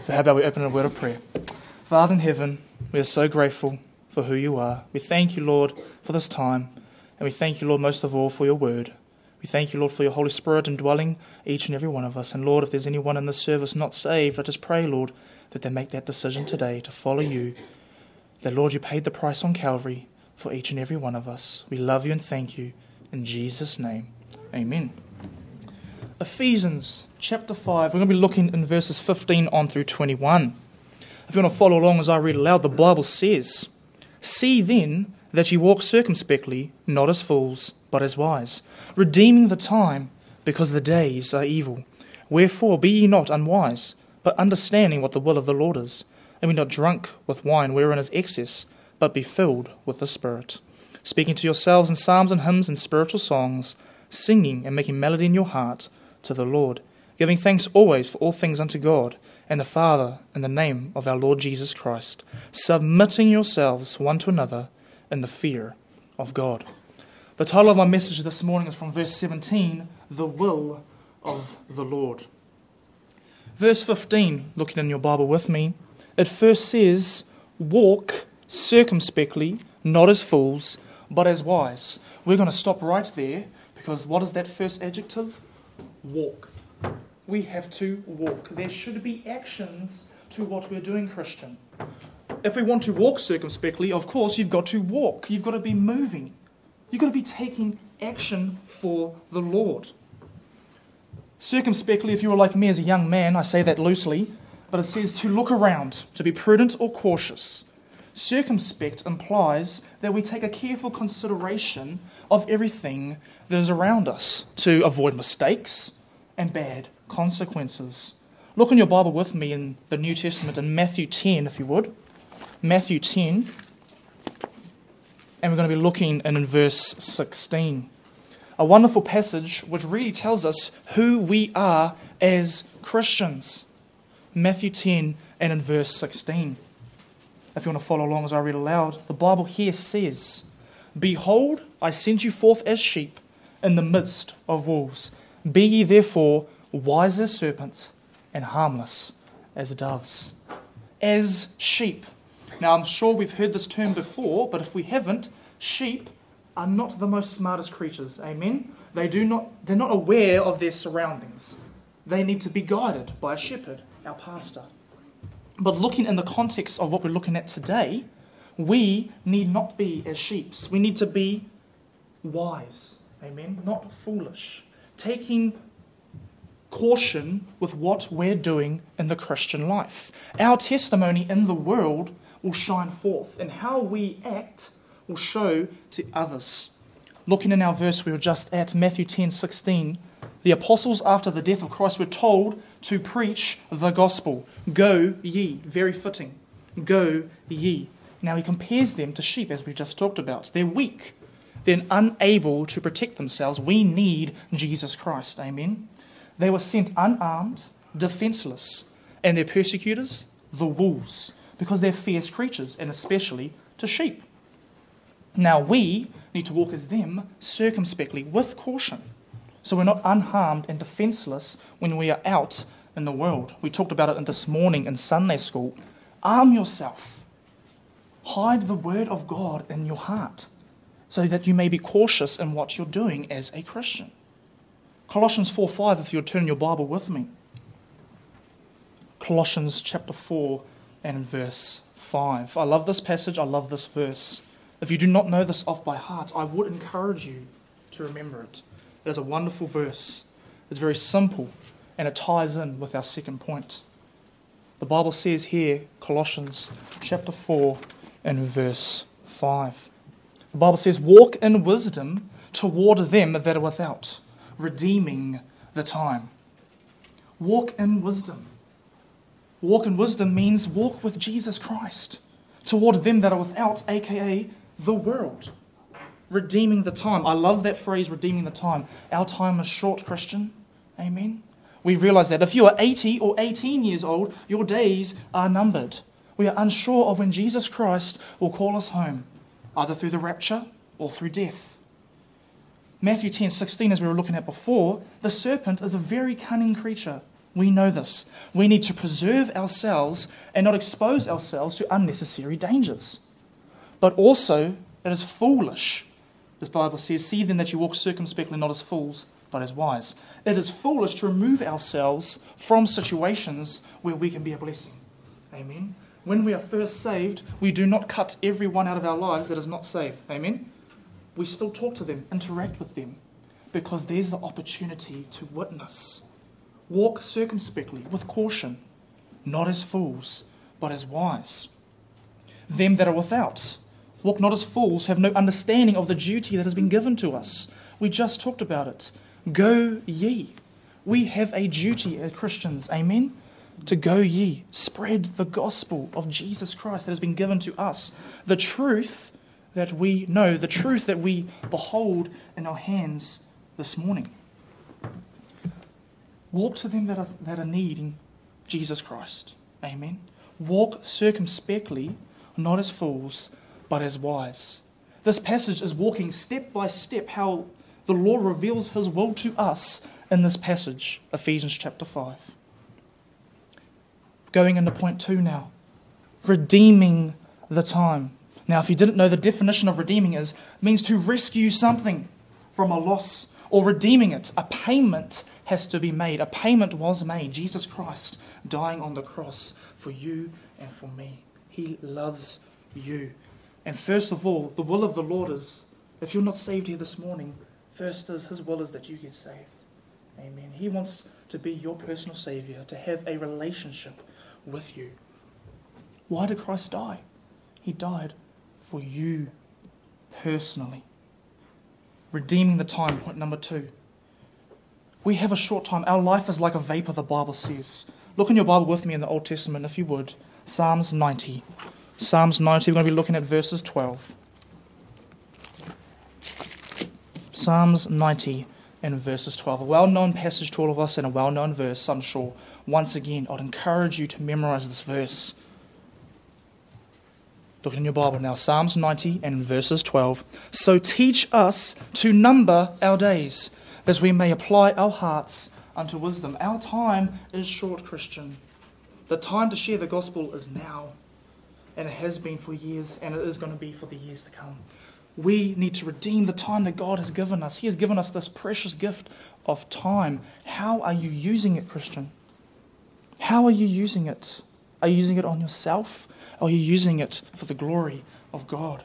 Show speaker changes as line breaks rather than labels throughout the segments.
So how about we open a word of prayer? Father in heaven, we are so grateful for who you are. We thank you, Lord, for this time. And we thank you, Lord, most of all for your word. We thank you, Lord, for your Holy Spirit indwelling each and every one of us. And Lord, if there's anyone in this service not saved, I just pray, Lord, that they make that decision today to follow you. That, Lord, you paid the price on Calvary for each and every one of us. We love you and thank you. In Jesus' name, amen. Ephesians chapter 5, we're going to be looking in verses 15 on through 21. If you want to follow along as I read aloud, the Bible says, "See then that ye walk circumspectly, not as fools, but as wise, redeeming the time, because the days are evil. Wherefore be ye not unwise, but understanding what the will of the Lord is. And be not drunk with wine wherein is excess, but be filled with the Spirit, speaking to yourselves in psalms and hymns and spiritual songs, singing and making melody in your heart to the Lord, giving thanks always for all things unto God and the Father in the name of our Lord Jesus Christ, submitting yourselves one to another in the fear of God." The title of my message this morning is from verse 17, "The Will of the Lord." Verse 15, looking in your Bible with me, it first says, "Walk circumspectly, not as fools, but as wise." We're going to stop right there, because what is that first adjective? Walk. We have to walk. There should be actions to what we're doing, Christian. If we want to walk circumspectly, of course, you've got to walk. You've got to be moving. You've got to be taking action for the Lord. Circumspectly, if you were like me as a young man, I say that loosely, but it says to look around, to be prudent or cautious. Circumspect implies that we take a careful consideration of everything that is around us to avoid mistakes and bad consequences. Look in your Bible with me in the New Testament in Matthew 10, if you would. Matthew 10, and we're going to be looking in verse 16. A wonderful passage which really tells us who we are as Christians. Matthew 10 and in verse 16. If you want to follow along as I read aloud, the Bible here says, "Behold, I send you forth as sheep in the midst of wolves. Be ye therefore wise as serpents and harmless as doves." As sheep. Now I'm sure we've heard this term before, but if we haven't, sheep are not the most smartest creatures. Amen? They're not aware of their surroundings. They need to be guided by a shepherd, our pastor. But looking in the context of what we're looking at today, we need not be as sheep. We need to be wise. Amen? Not foolish. Taking caution with what we're doing in the Christian life. Our testimony in the world will shine forth, and how we act will show to others. Looking in our verse we were just at, Matthew 10:16, the apostles after the death of Christ were told to preach the gospel. Go ye, very fitting. Go ye. Now he compares them to sheep, as we just talked about. They're weak. They're unable to protect themselves. We need Jesus Christ. Amen. They were sent unarmed, defenseless, and their persecutors, the wolves, because they're fierce creatures, and especially to sheep. Now we need to walk as them circumspectly, with caution, so we're not unharmed and defenseless when we are out in the world. We talked about it this morning in Sunday school. Arm yourself. Hide the word of God in your heart, so that you may be cautious in what you're doing as a Christian. Colossians 4:5, if you'll turn your Bible with me. Colossians chapter 4 and verse 5. I love this passage, I love this verse. If you do not know this off by heart, I would encourage you to remember it. It is a wonderful verse. It's very simple, and it ties in with our second point. The Bible says here, Colossians chapter 4 and verse 5. The Bible says, "Walk in wisdom toward them that are without, redeeming the time." Walk in wisdom. Walk in wisdom means walk with Jesus Christ toward them that are without, aka the world. Redeeming the time. I love that phrase, redeeming the time. Our time is short, Christian. Amen. We realize that if you are 80 or 18 years old, your days are numbered. We are unsure of when Jesus Christ will call us home, either through the rapture or through death. Matthew 10:16, as we were looking at before, the serpent is a very cunning creature. We know this. We need to preserve ourselves and not expose ourselves to unnecessary dangers. But also, it is foolish, as the Bible says, see then that you walk circumspectly, not as fools, but as wise. It is foolish to remove ourselves from situations where we can be a blessing. Amen. When we are first saved, we do not cut everyone out of our lives that is not saved. Amen. We still talk to them, interact with them, because there's the opportunity to witness. Walk circumspectly, with caution, not as fools, but as wise. Them that are without, walk not as fools, have no understanding of the duty that has been given to us. We just talked about it. Go ye. We have a duty as Christians, amen? To go ye, spread the gospel of Jesus Christ that has been given to us. The truth that we know, the truth that we behold in our hands this morning. Walk to them that are needing Jesus Christ. Amen. Walk circumspectly, not as fools, but as wise. This passage is walking step by step how the Lord reveals his will to us in this passage, Ephesians chapter 5. Going into point 2 now. Redeeming the time. Now, if you didn't know, the definition of redeeming means to rescue something from a loss or redeeming it. A payment has to be made. A payment was made. Jesus Christ dying on the cross for you and for me. He loves you. And first of all, the will of the Lord is, if you're not saved here this morning, first is his will is that you get saved. Amen. He wants to be your personal Saviour, to have a relationship with you. Why did Christ die? He died for you personally. Redeeming the time, point number 2. We have a short time. Our life is like a vapor, the Bible says. Look in your Bible with me in the Old Testament, if you would. Psalms 90. Psalms 90, we're going to be looking at verses 12. Psalms 90 and verses 12. A well-known passage to all of us and a well-known verse, I'm sure. Once again, I'd encourage you to memorize this verse. Look in your Bible now, Psalms 90 and verses 12. So teach us to number our days, that we may apply our hearts unto wisdom. Our time is short, Christian. The time to share the gospel is now, and it has been for years, and it is going to be for the years to come. We need to redeem the time that God has given us. He has given us this precious gift of time. How are you using it, Christian? How are you using it? Are you using it on yourself? Or are you using it for the glory of God?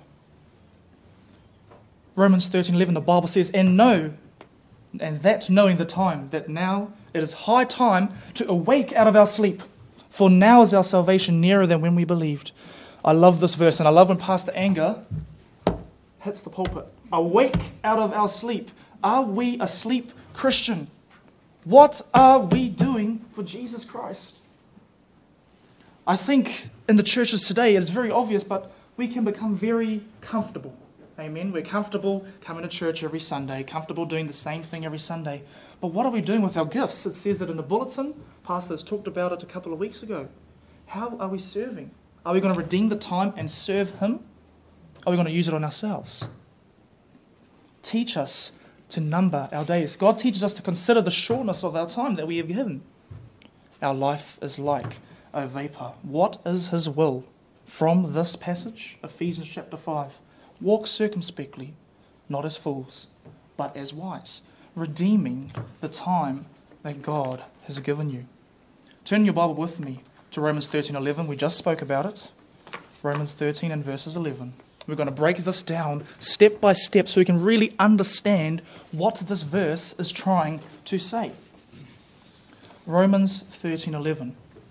Romans 13:11, the Bible says, and that knowing the time, that now it is high time to awake out of our sleep, for now is our salvation nearer than when we believed. I love this verse, and I love when Pastor Anger hits the pulpit. Awake out of our sleep. Are we asleep, Christian? What are we doing for Jesus Christ? I think in the churches today it is very obvious, but we can become very comfortable. Amen. We're comfortable coming to church every Sunday, comfortable doing the same thing every Sunday. But what are we doing with our gifts? It says it in the bulletin. Pastor has talked about it a couple of weeks ago. How are we serving? Are we going to redeem the time and serve him? Are we going to use it on ourselves? Teach us to number our days. God teaches us to consider the shortness of our time that we have given. Our life is like a vapor. What is his will? From this passage, Ephesians chapter 5. Walk circumspectly, not as fools, but as wise, redeeming the time that God has given you. Turn your Bible with me to Romans 13:11. We just spoke about it. Romans 13 and verses 11. We're going to break this down step by step so we can really understand what this verse is trying to say. Romans 13:11.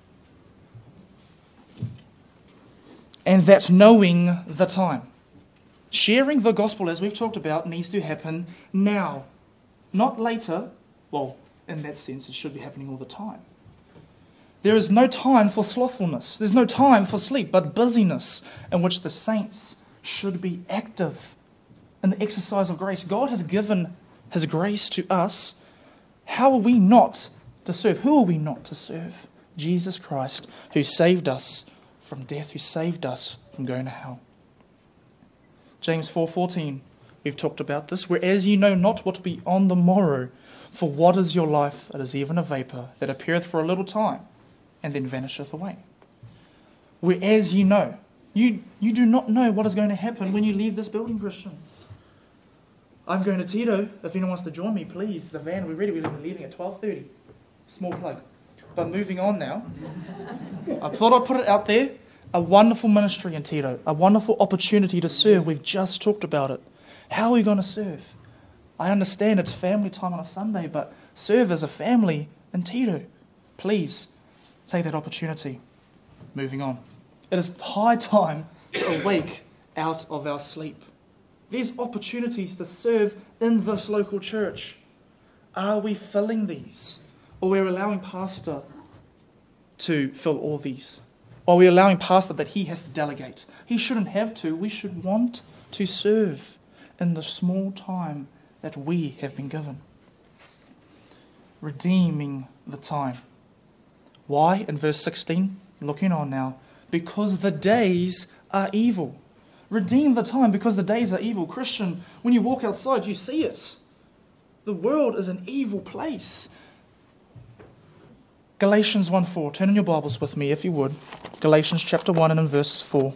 And that knowing the time. Sharing the gospel, as we've talked about, needs to happen now, not later. Well, in that sense, it should be happening all the time. There is no time for slothfulness. There's no time for sleep, but busyness in which the saints should be active in the exercise of grace. God has given his grace to us. How are we not to serve? Who are we not to serve? Jesus Christ, who saved us from death, who saved us from going to hell. James 4:14, we've talked about this. Whereas ye know not what will be on the morrow, For what is your life? It is even a vapour that appeareth for a little time, and then vanisheth away. Whereas you know, you do not know what is going to happen when you leave this building, Christian. I'm going to Tito. If anyone wants to join me, please. The van, we're ready. We're leaving at 12:30. Small plug. But moving on now. I thought I'd put it out there. A wonderful ministry in Tito. A wonderful opportunity to serve. We've just talked about it. How are we going to serve? I understand it's family time on a Sunday, but serve as a family in Tito. Please take that opportunity. Moving on. It is high time to awake out of our sleep. There's opportunities to serve in this local church. Are we filling these? Or we're allowing Pastor to fill all these? Or are we allowing Pastor that he has to delegate? He shouldn't have to. We should want to serve in the small time that we have been given. Redeeming the time. Why? In verse 16, looking on now. Because the days are evil. Redeem the time because the days are evil. Christian, when you walk outside, you see it. The world is an evil place. Galatians 1:4. Turn in your Bibles with me, if you would. Galatians chapter 1 and in verses 4.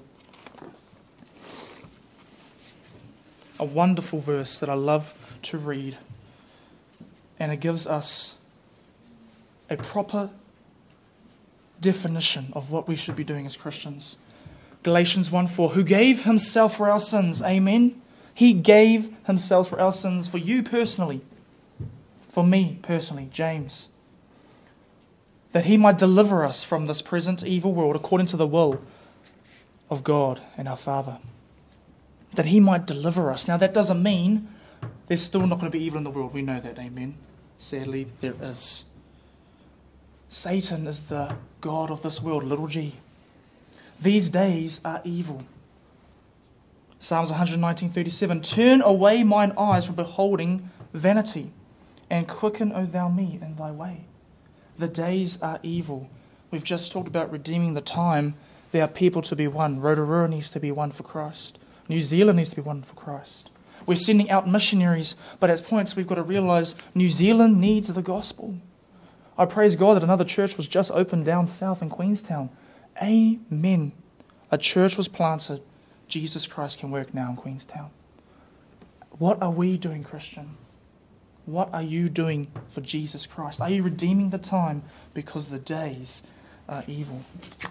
A wonderful verse that I love to read. And it gives us a proper definition of what we should be doing as Christians. Galatians 1:4, who gave himself for our sins. Amen. He gave himself for our sins, for you personally, for me personally, James, that he might deliver us from this present evil world according to the will of God and our Father. That he might deliver us. Now that doesn't mean there's still not going to be evil in the world. We know that, amen. Sadly, there is. Satan is the god of this world, little g. These days are evil. Psalms 119:37. Turn away mine eyes from beholding vanity, and quicken, O thou me, in thy way. The days are evil. We've just talked about redeeming the time. There are people to be won. Rotorua needs to be won for Christ. New Zealand needs to be won for Christ. We're sending out missionaries, but at points we've got to realize New Zealand needs the gospel. I praise God that another church was just opened down south in Queenstown. Amen. A church was planted. Jesus Christ can work now in Queenstown. What are we doing, Christian? What are you doing for Jesus Christ? Are you redeeming the time because the days are evil?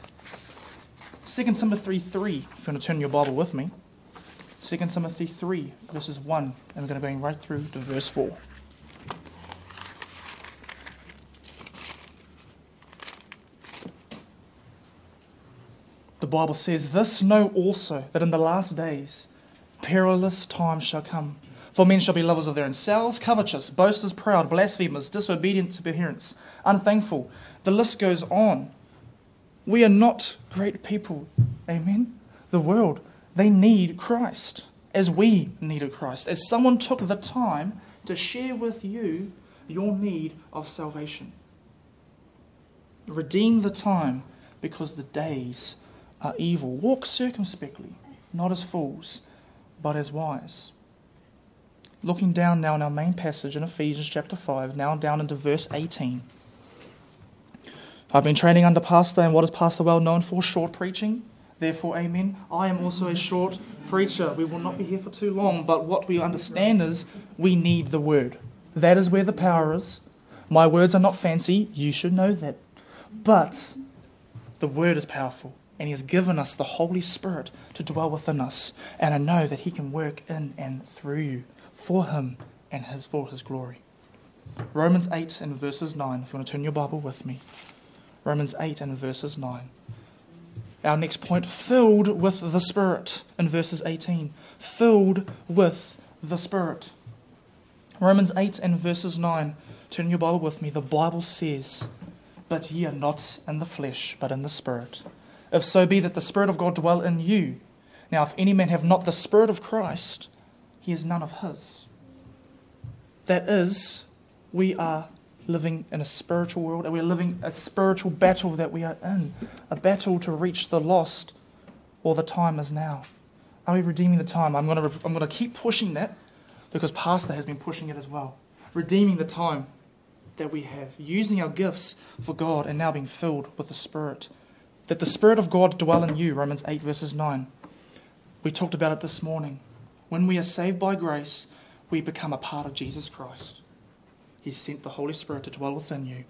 2 Timothy 3, if you want to turn your Bible with me. 2 Timothy 3, verses 1, and we're going to go right through to verse 4. The Bible says, this know also, that in the last days perilous times shall come. For men shall be lovers of their own selves, covetous, boasters, proud, blasphemers, disobedient to parents, unthankful. The list goes on. We are not great people. Amen? The world, they need Christ, as we needed Christ. As someone took the time to share with you your need of salvation. Redeem the time because the days are evil. Walk circumspectly, not as fools, but as wise. Looking down now in our main passage in Ephesians chapter 5, now down into verse 18. I've been training under Pastor, and what is Pastor well known for? Short preaching. Therefore, amen. I am also a short preacher. We will not be here for too long, but what we understand is we need the word. That is where the power is. My words are not fancy. You should know that. But the word is powerful, and he has given us the Holy Spirit to dwell within us. And I know that he can work in and through you for him and for his glory. Romans 8 and verses 9. If you want to turn your Bible with me. Romans 8 and verses 9. Our next point, filled with the Spirit, in verses 18. Filled with the Spirit. Romans 8 and verses 9. Turn your Bible with me. The Bible says, but ye are not in the flesh, but in the Spirit. If so be that the Spirit of God dwell in you. Now, if any man have not the Spirit of Christ, he is none of his. That is, we are living in a spiritual world, and we're living a spiritual battle that we are in. A battle to reach the lost, or the time is now. Are we redeeming the time? I'm going to keep pushing that, because Pastor has been pushing it as well. Redeeming the time. that we have, using our gifts for God and now being filled with the Spirit. That the Spirit of God dwell in you, Romans 8 verses 9. We talked about it this morning. When we are saved by grace, we become a part of Jesus Christ. He sent the Holy Spirit to dwell within you.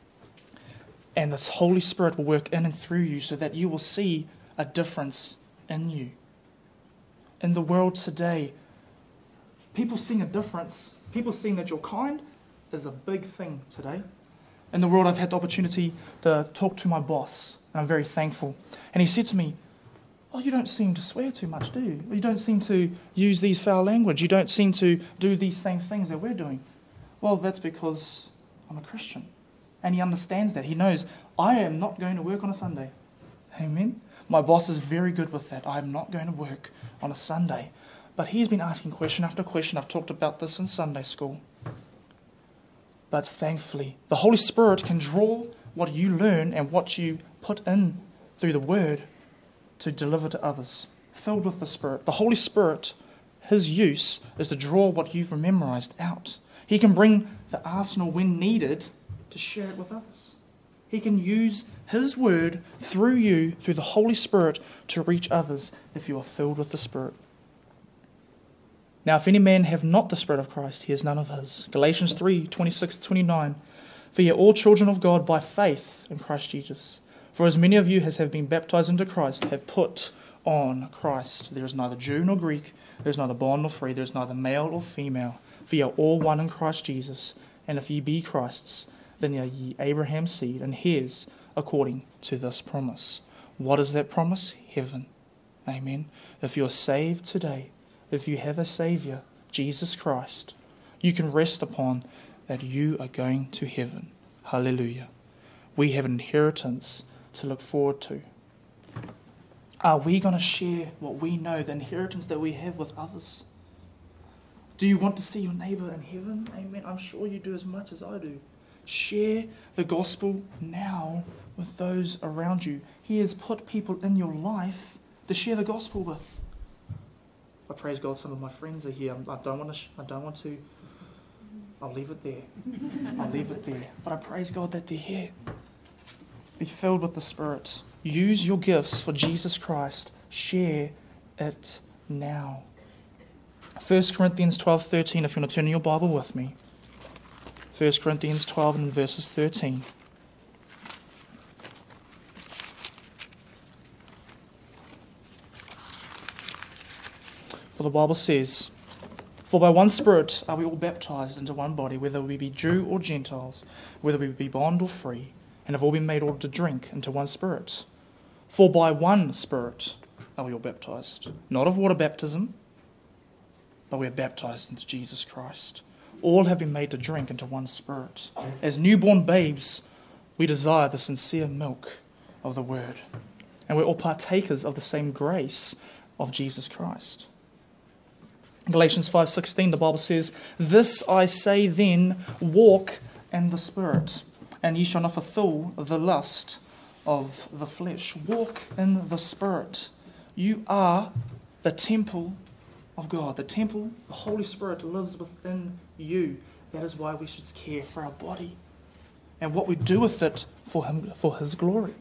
And this Holy Spirit will work in and through you so that you will see a difference in you. In the world today, people seeing a difference, people seeing that you're kind, is a big thing today. In the world, I've had the opportunity to talk to my boss, and I'm very thankful. And he said to me, "Oh, you don't seem to swear too much, do you? You don't seem to use these foul language. You don't seem to do these same things that we're doing." Well, that's because I'm a Christian. And he understands that. He knows, I am not going to work on a Sunday. Amen? My boss is very good with that. I am not going to work on a Sunday. But he's been asking question after question. I've talked about this in Sunday school. But thankfully, the Holy Spirit can draw what you learn and what you put in through the Word to deliver to others. Filled with the Spirit. The Holy Spirit, His use is to draw what you've memorized out. He can bring the arsenal when needed to share it with others. He can use His Word through you, through the Holy Spirit, to reach others if you are filled with the Spirit. Now, if any man have not the Spirit of Christ, he is none of his. Galatians 3, 26-29. For ye are all children of God by faith in Christ Jesus. For as many of you as have been baptized into Christ have put on Christ. There is neither Jew nor Greek, there is neither bond nor free, there is neither male or female. For ye are all one in Christ Jesus. And if ye be Christ's, then are ye Abraham's seed, and heirs according to this promise. What is that promise? Heaven. Amen. If you're saved today, if you have a Saviour, Jesus Christ, you can rest upon that you are going to heaven. Hallelujah. We have an inheritance to look forward to. Are we going to share what we know, the inheritance that we have with others? Do you want to see your neighbour in heaven? Amen. I'm sure you do as much as I do. Share the gospel now with those around you. He has put people in your life to share the gospel with. I praise God some of my friends are here. I don't want to. I'll leave it there. But I praise God that they're here. Be filled with the Spirit. Use your gifts for Jesus Christ. Share it now. 1 Corinthians 12:13, if you want to turn in your Bible with me. 1 Corinthians 12 and verses 13. For the Bible says, For by one Spirit are we all baptized into one body, whether we be Jew or Gentiles, whether we be bond or free, and have all been made all to drink into one Spirit. For by one Spirit are we all baptized, not of water baptism, but we are baptized into Jesus Christ. All have been made to drink into one Spirit. As newborn babes, we desire the sincere milk of the Word. And we're all partakers of the same grace of Jesus Christ. In Galatians 5:16, the Bible says, This I say then, walk in the Spirit, and ye shall not fulfill the lust of the flesh. Walk in the Spirit. You are the temple of God. The temple, the Holy Spirit lives within you. That is why we should care for our body and what we do with it for Him, for His glory.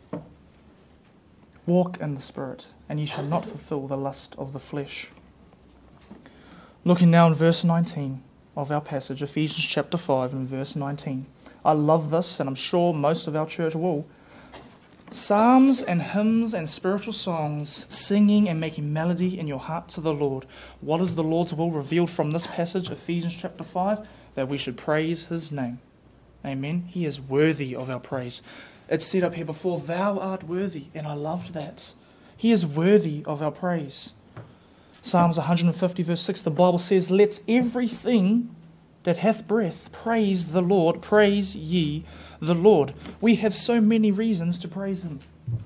Walk in the Spirit, and ye shall not fulfill the lust of the flesh. Looking now in verse 19 of our passage, Ephesians chapter 5 and verse 19. I love this, and I'm sure most of our church will. Psalms and hymns and spiritual songs, singing and making melody in your heart to the Lord. What is the Lord's will revealed from this passage, Ephesians chapter 5? That we should praise His name. Amen. He is worthy of our praise. It's said up here before, Thou art worthy, and I loved that. He is worthy of our praise. Psalms 150 verse 6, the Bible says, Let everything that hath breath praise the Lord, praise ye the Lord. We have so many reasons to praise Him.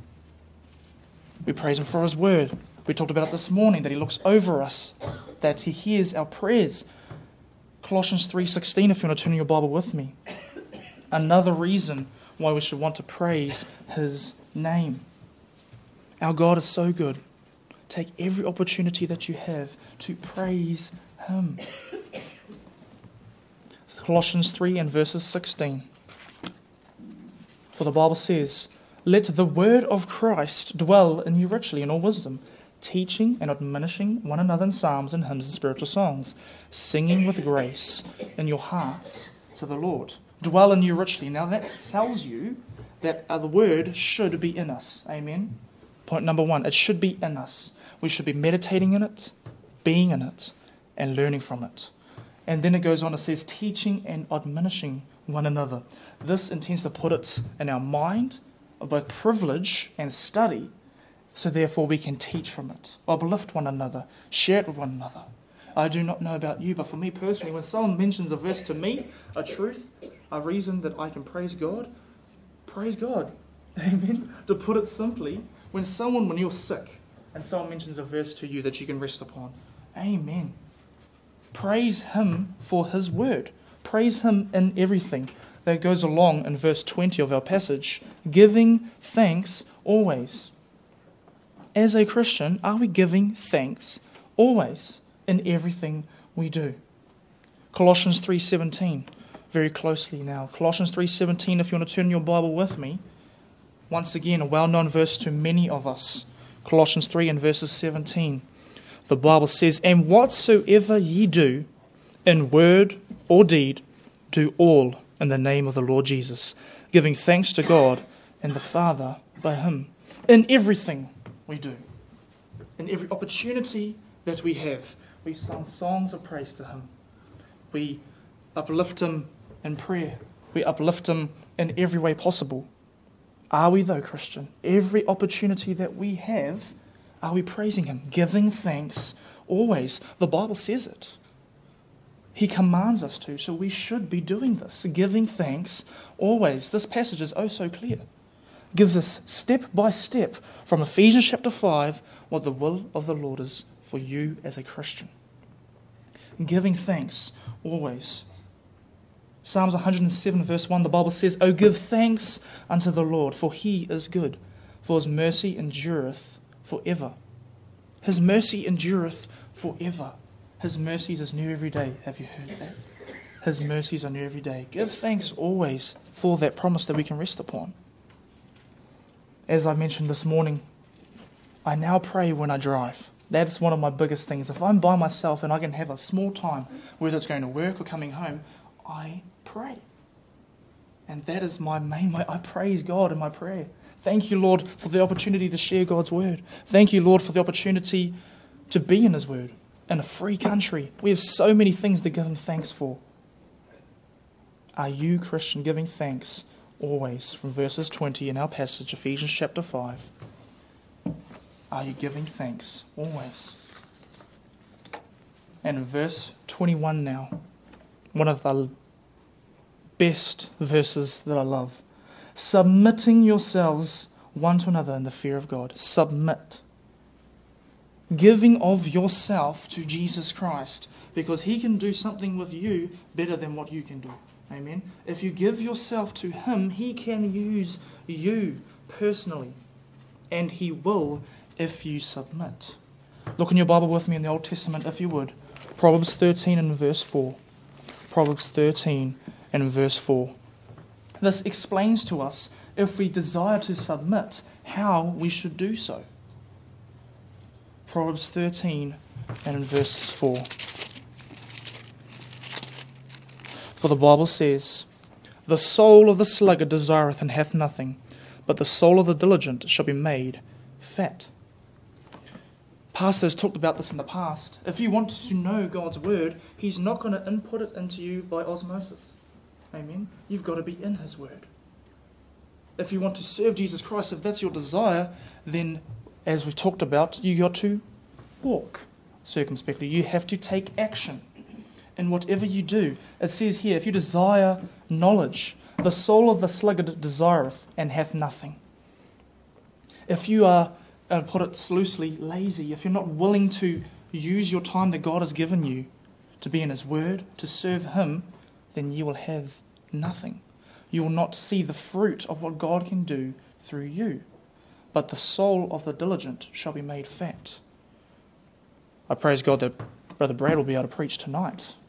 We praise Him for His word. We talked about it this morning, that He looks over us, that He hears our prayers. Colossians 3:16, if you want to turn your Bible with me. Another reason why we should want to praise His name. Our God is so good. Take every opportunity that you have to praise Him. Colossians 3 and verses 16. For the Bible says, "Let the word of Christ dwell in you richly in all wisdom, teaching and admonishing one another in psalms and hymns and spiritual songs, singing with grace in your hearts to the Lord." Dwell in you richly. Now that tells you that the word should be in us. Amen? Point number one, it should be in us. We should be meditating in it, being in it, and learning from it. And then it goes on, it says, teaching and admonishing one another. This intends to put it in our mind of both privilege and study, so therefore we can teach from it, uplift one another, share it with one another. I do not know about you, but for me personally, when someone mentions a verse to me, a truth, a reason that I can praise God. Amen. To put it simply, when you're sick, and someone mentions a verse to you that you can rest upon, amen. Praise Him for His word. Praise Him in everything. That goes along in verse 20 of our passage, giving thanks always. As a Christian, are we giving thanks always in everything we do? Colossians 3:17, very closely now. Colossians 3:17, if you want to turn your Bible with me. Once again, a well-known verse to many of us. Colossians 3 and verses 17. The Bible says, "And whatsoever ye do, in word or deed, do all in the name of the Lord Jesus, giving thanks to God and the Father by Him." In everything we do, in every opportunity that we have, we sing songs of praise to Him. We uplift Him in prayer. We uplift Him in every way possible. Are we, though, Christian? Every opportunity that we have, are we praising Him, giving thanks always? The Bible says it. He commands us to, so we should be doing this, giving thanks always. This passage is oh so clear. Gives us step by step from Ephesians chapter 5 what the will of the Lord is for you as a Christian. Giving thanks always. Psalms 107 verse 1, the Bible says, "O give thanks unto the Lord, for He is good, for His mercy endureth forever." His mercy endureth forever. His mercies is new every day. Have you heard that? His mercies are new every day. Give thanks always for that promise that we can rest upon. As I mentioned this morning, I now pray when I drive. That's one of my biggest things. If I'm by myself and I can have a small time, whether it's going to work or coming home, I pray. And that is my main way. I praise God in my prayer. Thank you, Lord, for the opportunity to share God's word. Thank you, Lord, for the opportunity to be in His word in a free country. We have so many things to give Him thanks for. Are you, Christian, giving thanks always? From verses 20 in our passage, Ephesians chapter 5. Are you giving thanks always? And in verse 21 now, one of the best verses that I love. Submitting yourselves one to another in the fear of God. Submit. Giving of yourself to Jesus Christ, because He can do something with you better than what you can do. Amen. If you give yourself to Him, He can use you personally, and He will if you submit. Look in your Bible with me in the Old Testament, if you would. Proverbs 13 and verse 4. Proverbs 13 and verse 4. This explains to us, if we desire to submit, how we should do so. Proverbs 13 and in verses 4. For the Bible says, "The soul of the sluggard desireth and hath nothing, but the soul of the diligent shall be made fat." Pastors talked about this in the past. If you want to know God's word, He's not going to input it into you by osmosis. Amen. You've got to be in His word. If you want to serve Jesus Christ, if that's your desire, then, as we've talked about, you got to walk circumspectly. You have to take action in whatever you do. It says here, if you desire knowledge, the soul of the sluggard desireth and hath nothing. If you are, put it loosely, lazy, if you're not willing to use your time that God has given you to be in His word, to serve Him, then you will have nothing. You will not see the fruit of what God can do through you. But the soul of the diligent shall be made fat. I praise God that Brother Brad will be able to preach tonight.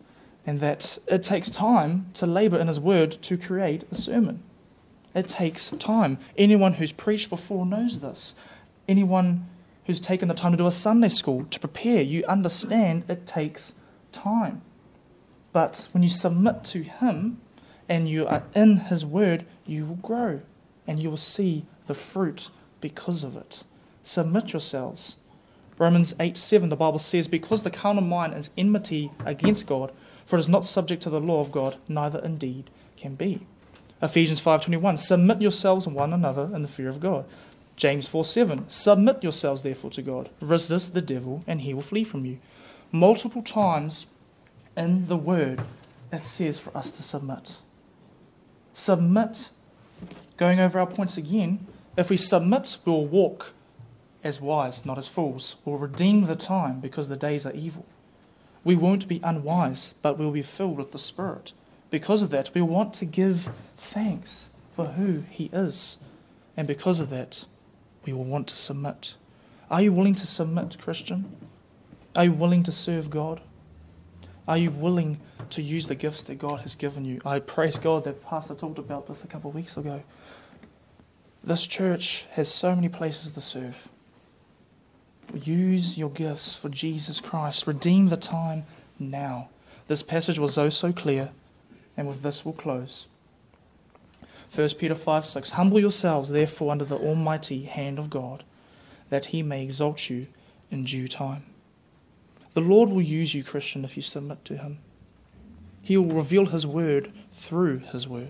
and that it takes time to labour in his word to create a sermon. It takes time. Anyone who's preached before knows this. Anyone who's taken the time to do a Sunday school to prepare, you understand it takes time. But when you submit to him and you are in his word, you will grow and you will see the fruit because of it. Submit yourselves. Romans 8:7, the Bible says, because the carnal mind is enmity against God, for it is not subject to the law of God, neither indeed can be. Ephesians 5:21, submit yourselves one another in the fear of God. James 4:7, submit yourselves therefore to God. Resist the devil and he will flee from you. Multiple times in the word it says for us to submit. Submit, going over our points again, if we submit, we will walk as wise, not as fools. We'll redeem the time because the days are evil. We won't be unwise, but we'll be filled with the Spirit. Because of that, we want to give thanks for who he is. And because of that, we will want to submit. Are you willing to submit, Christian? Are you willing to serve God? Are you willing to use the gifts that God has given you? I praise God that Pastor talked about this a couple of weeks ago. This church has so many places to serve. Use your gifts for Jesus Christ. Redeem the time now. This passage was so clear, and with this we'll close. 1 Peter 5:6, humble yourselves therefore under the almighty hand of God, that he may exalt you in due time. The Lord will use you, Christian, if you submit to him. He will reveal his word through his word.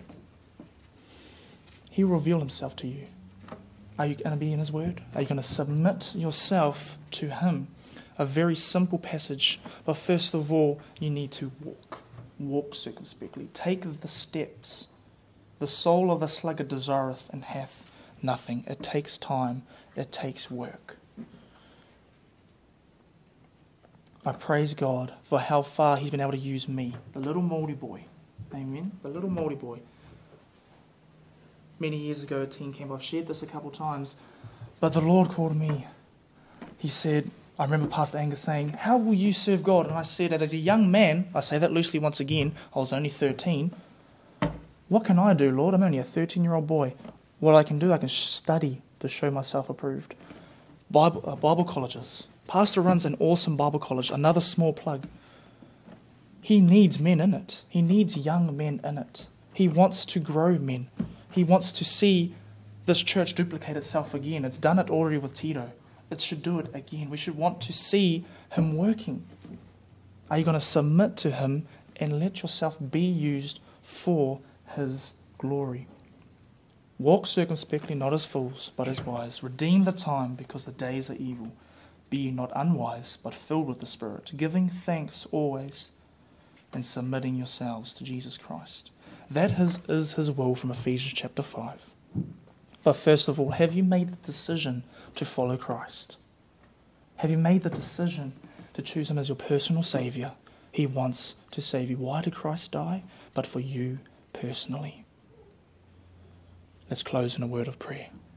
He will reveal himself to you. Are you going to be in his word? Are you going to submit yourself to him? A very simple passage, but first of all, you need to walk. Walk circumspectly. Take the steps. The soul of the sluggard desireth and hath nothing. It takes time. It takes work. I praise God for how far he's been able to use me, the little mouldy boy. Amen? The little mouldy boy. Many years ago, a teen camp, I've shared this a couple of times, but the Lord called me. He said, I remember Pastor Angus saying, how will you serve God? And I said that as a young man, I say that loosely once again, I was only 13. What can I do, Lord? I'm only a 13-year-old boy. What I can do, I can study to show myself approved. Bible colleges. Pastor runs an awesome Bible college, another small plug. He needs men in it. He needs young men in it. He wants to grow men. He wants to see this church duplicate itself again. It's done it already with Tito. It should do it again. We should want to see him working. Are you going to submit to him and let yourself be used for his glory? Walk circumspectly, not as fools, but as wise. Redeem the time, because the days are evil. Be ye not unwise, but filled with the Spirit, giving thanks always, and submitting yourselves to Jesus Christ. That is his will from Ephesians chapter 5. But first of all, have you made the decision to follow Christ? Have you made the decision to choose him as your personal Saviour? He wants to save you. Why did Christ die? But for you personally. Let's close in a word of prayer.